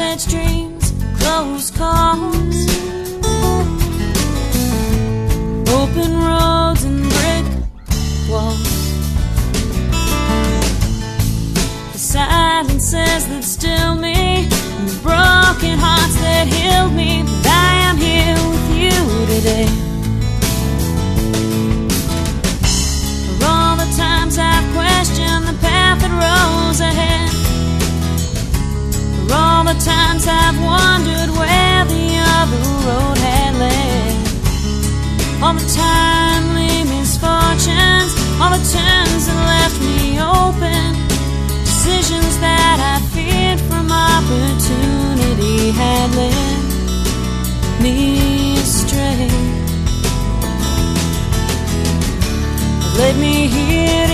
far-fetched dreams, close calls, open roads and brick walls, the silences that still me, and the broken hearts that healed me. But I am here with you today. For all the times I've questioned the path that rolls ahead, for all the times I've wondered where the other road had led, all the timely misfortunes, all the turns that left me open, decisions that I feared from opportunity had led me astray, led me here